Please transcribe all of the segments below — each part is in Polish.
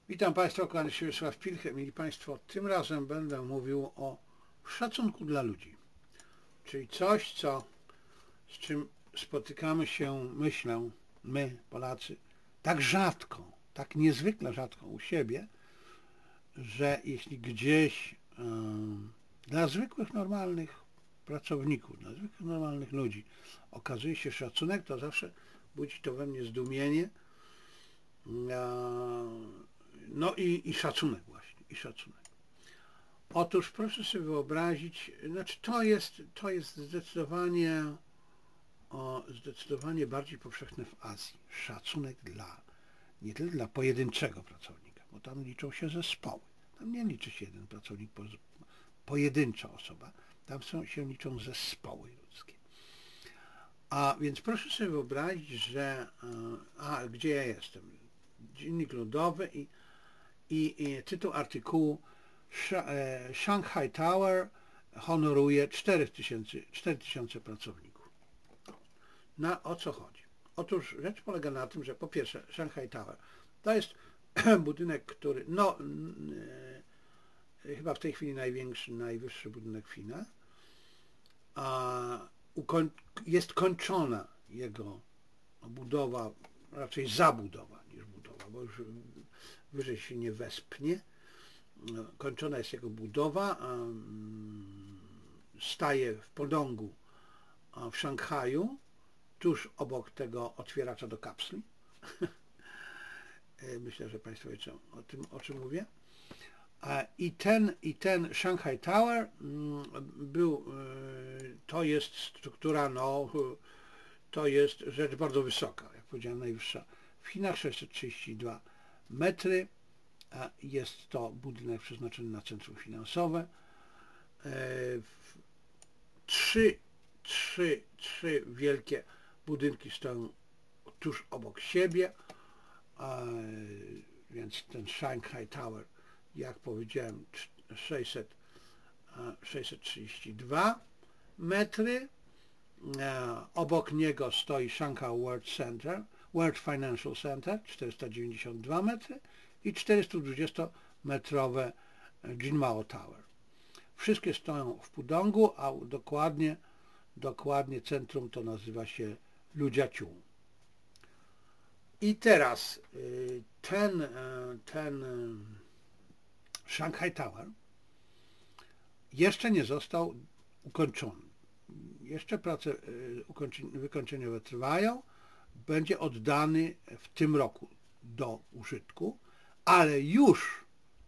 Witam Państwa, kłaniam się Wiesław Pilche. Mieli Państwo, tym razem będę mówił o szacunku dla ludzi. Czyli coś, z czym spotykamy się, myślę, my, Polacy, tak rzadko, tak niezwykle rzadko u siebie, że jeśli gdzieś dla zwykłych, normalnych pracowników, dla zwykłych, normalnych ludzi okazuje się szacunek, to zawsze budzi to we mnie zdumienie. No i szacunek właśnie, i szacunek. Otóż proszę sobie wyobrazić, znaczy to jest zdecydowanie bardziej powszechne w Azji. Szacunek nie tylko dla pojedynczego pracownika, bo tam liczą się zespoły. Tam nie liczy się jeden pracownik, pojedyncza osoba. Tam się liczą zespoły ludzkie. A więc proszę sobie wyobrazić, że gdzie ja jestem? Dziennik Ludowy i tytuł artykułu Shanghai Tower honoruje 4000 pracowników. O co chodzi? Otóż rzecz polega na tym, że po pierwsze Shanghai Tower to jest budynek, który chyba w tej chwili najwyższy budynek w Chinach, a jest kończona jego budowa, raczej zabudowa niż budowa, bo już wyżej się nie wespnie. Kończona jest jego budowa, staje w Podongu w Szanghaju, tuż obok tego otwieracza do kapsli. Myślę, że Państwo wiedzą o czym mówię. I ten Shanghai Tower to jest struktura, to jest rzecz bardzo wysoka, jak powiedziałem, najwyższa w Chinach, 632 metry. Jest to budynek przeznaczony na centrum finansowe. Trzy wielkie budynki stoją tuż obok siebie, więc ten Shanghai Tower, jak powiedziałem, 632 metry. Obok niego stoi Shanghai World Financial Center, 492 metry i 420-metrowe Jinmao Tower. Wszystkie stoją w Pudongu, a dokładnie centrum to nazywa się Lujiaqiu. I teraz ten Shanghai Tower jeszcze nie został ukończony. Jeszcze prace wykończeniowe trwają. Będzie oddany w tym roku do użytku, ale już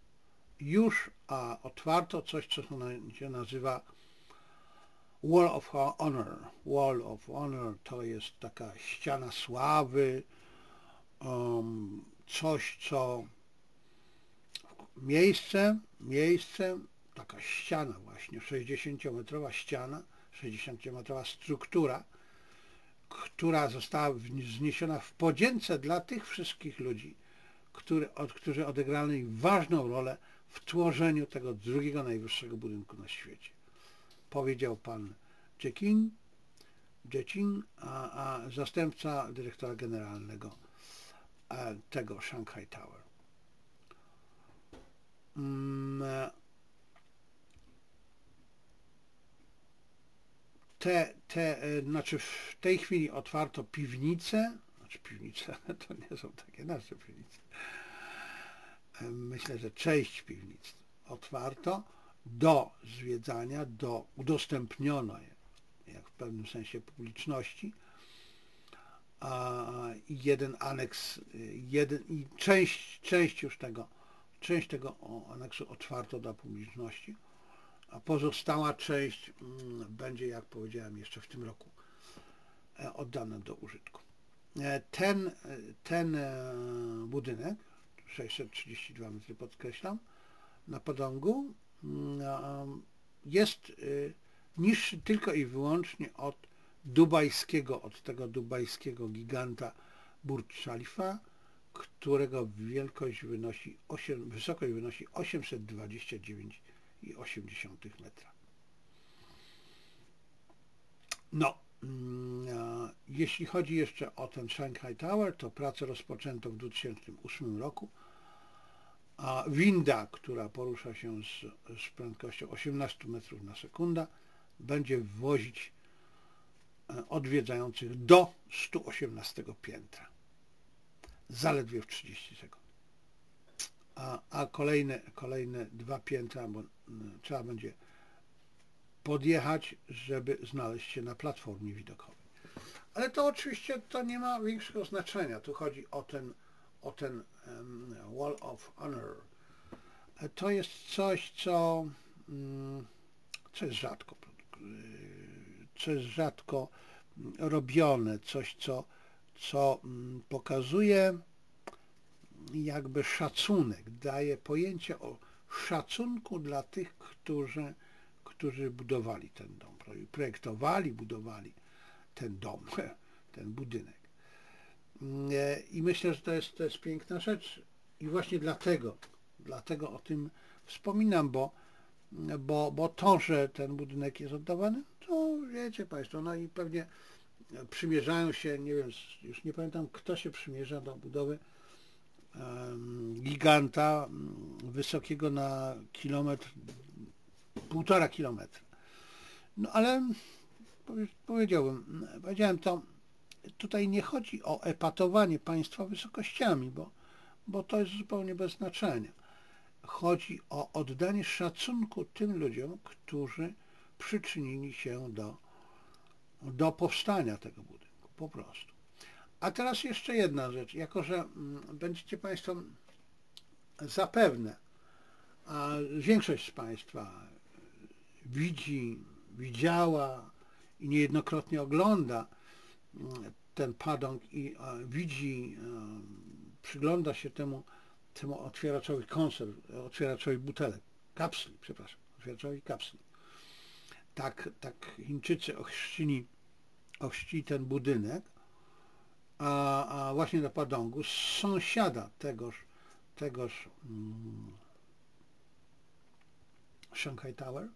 otwarto coś, co się nazywa Wall of Honor. Wall of Honor to jest taka ściana sławy, coś, co miejsce, taka ściana właśnie, 60-metrowa ściana, 60-metrowa struktura, która została wzniesiona w podzięce dla tych wszystkich ludzi, którzy odegrali ważną rolę w tworzeniu tego drugiego najwyższego budynku na świecie. Powiedział pan Zheqing, a zastępca dyrektora generalnego tego Shanghai Tower. Znaczy w tej chwili otwarto piwnice to nie są takie nasze piwnice. Myślę, że część piwnic otwarto do zwiedzania, udostępniono je, jak w pewnym sensie publiczności. I jeden aneks, i część tego aneksu otwarto dla publiczności, a pozostała część będzie, jak powiedziałem, jeszcze w tym roku oddana do użytku. Ten budynek, 632 metry, podkreślam, na Podongu, jest niższy tylko i wyłącznie od tego dubajskiego giganta Burj Khalifa, którego wysokość wynosi 829,8 metra. Jeśli chodzi jeszcze o ten Shanghai Tower, to pracę rozpoczęto w 2008 roku, a winda, która porusza się z prędkością 18 metrów na sekundę, będzie wwozić odwiedzających do 118 piętra. Zaledwie w 30 sekund. A kolejne 2 piętra, bo trzeba będzie podjechać, żeby znaleźć się na platformie widokowej. Ale to oczywiście to nie ma większego znaczenia. Tu chodzi o ten Wall of Honor. To jest coś, co jest rzadko robione, coś, co pokazuje jakby szacunek, daje pojęcie o szacunku dla tych, którzy budowali ten dom, projektowali, budowali ten dom, ten budynek. I myślę, że to jest piękna rzecz i właśnie dlatego o tym wspominam, bo to, że ten budynek jest oddawany, to wiecie Państwo, no i pewnie przymierzają się, nie wiem, już nie pamiętam, kto się przymierza do budowy giganta wysokiego na kilometr, 1,5 kilometra. No ale powiedziałem to, tutaj nie chodzi o epatowanie państwa wysokościami, bo to jest zupełnie bez znaczenia. Chodzi o oddanie szacunku tym ludziom, którzy przyczynili się do powstania tego budynku, po prostu. A teraz jeszcze jedna rzecz, jako że będziecie Państwo zapewne, a większość z Państwa widziała i niejednokrotnie ogląda ten padong i przygląda się temu otwieraczowi konserw, otwieraczowi butelek, otwieraczowi kapsli. Tak Chińczycy ochrzcili ten budynek, a właśnie na Padongu z sąsiada tegoż Shanghai Tower,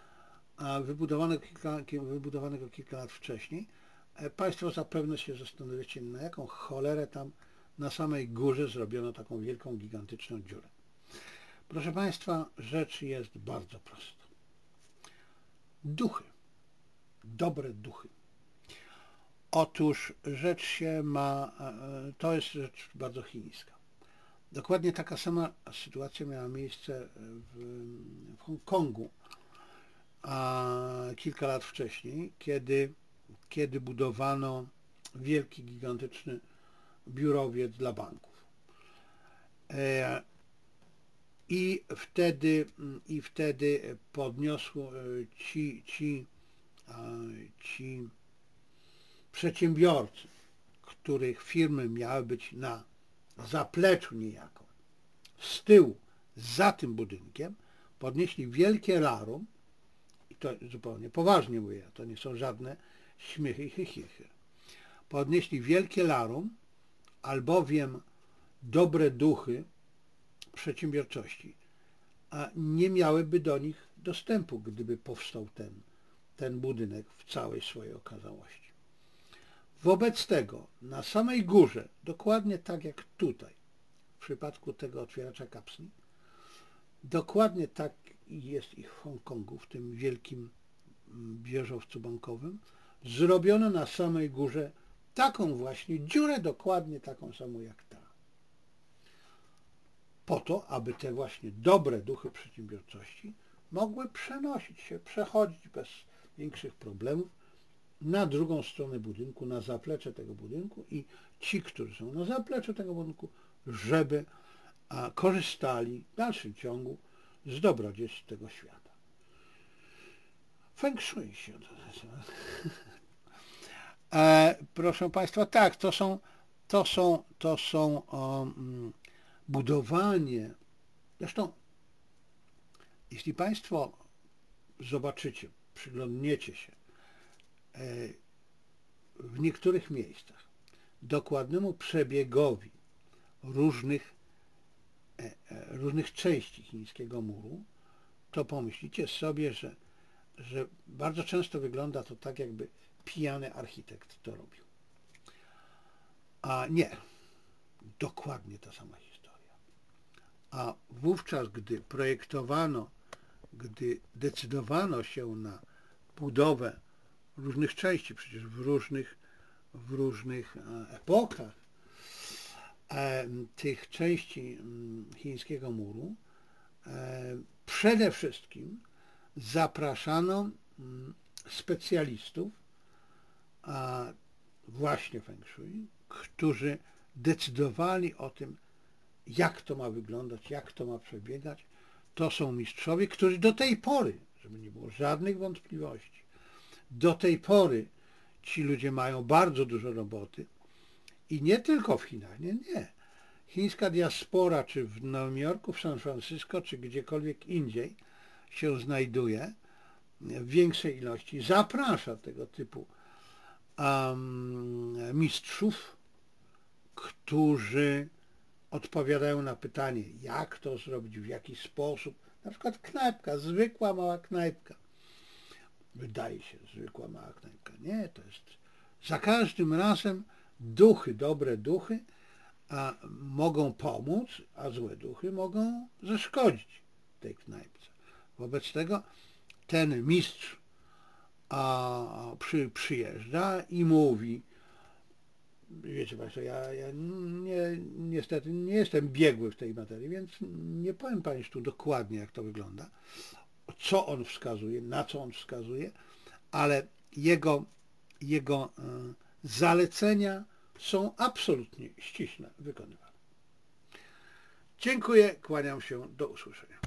wybudowanego kilka lat wcześniej. Państwo zapewne się zastanawiacie, na jaką cholerę tam na samej górze zrobiono taką wielką, gigantyczną dziurę. Proszę Państwa, rzecz jest bardzo prosta. Duchy, dobre duchy. Otóż rzecz się ma, to jest rzecz bardzo chińska. Dokładnie taka sama sytuacja miała miejsce w Hongkongu kilka lat wcześniej, kiedy budowano wielki, gigantyczny biurowiec dla banków. I wtedy podniosło ci przedsiębiorcy, których firmy miały być na zapleczu niejako, z tyłu, za tym budynkiem, podnieśli wielkie larum, i to zupełnie poważnie mówię, to nie są żadne śmiechy i chichy. Podnieśli wielkie larum, albowiem dobre duchy przedsiębiorczości nie miałyby do nich dostępu, gdyby powstał ten budynek w całej swojej okazałości. Wobec tego na samej górze, dokładnie tak jak tutaj, w przypadku tego otwieracza kapsli, dokładnie tak jest i w Hongkongu, w tym wielkim wieżowcu bankowym, zrobiono na samej górze taką właśnie dziurę, dokładnie taką samą jak ta. Po to, aby te właśnie dobre duchy przedsiębiorczości mogły przenosić się, przechodzić bez większych problemów na drugą stronę budynku, na zaplecze tego budynku i ci, którzy są na zapleczu tego budynku, żeby korzystali w dalszym ciągu z dobrodziejstw tego świata. Feng Shui się to nazywa. Proszę Państwa, tak, to są budowanie. Zresztą, jeśli Państwo zobaczycie, przyglądniecie się w niektórych miejscach dokładnemu przebiegowi różnych części chińskiego muru, to pomyślicie sobie, że bardzo często wygląda to tak, jakby pijany architekt to robił. A nie, dokładnie ta sama historia. A wówczas, gdy projektowano, gdy decydowano się na budowę różnych części, przecież w różnych epokach tych części chińskiego muru, przede wszystkim zapraszano specjalistów, właśnie Feng Shui, którzy decydowali o tym, jak to ma wyglądać, jak to ma przebiegać. To są mistrzowie, którzy do tej pory, żeby nie było żadnych wątpliwości, do tej pory ci ludzie mają bardzo dużo roboty i nie tylko w Chinach, nie. Chińska diaspora, czy w Nowym Jorku, w San Francisco, czy gdziekolwiek indziej się znajduje w większej ilości, zaprasza tego typu mistrzów, którzy odpowiadają na pytanie, jak to zrobić, w jaki sposób. Na przykład knajpka, zwykła mała knajpka. Wydaje się, zwykła mała knajpka. Nie, to jest za każdym razem duchy, dobre duchy mogą pomóc, a złe duchy mogą zaszkodzić tej knajpce. Wobec tego ten mistrz przyjeżdża i mówi, wiecie Państwo, ja niestety nie jestem biegły w tej materii, więc nie powiem Państwu dokładnie, jak to wygląda, co on wskazuje, na co on wskazuje, ale jego zalecenia są absolutnie ściśle wykonywane. Dziękuję, kłaniam się, do usłyszenia.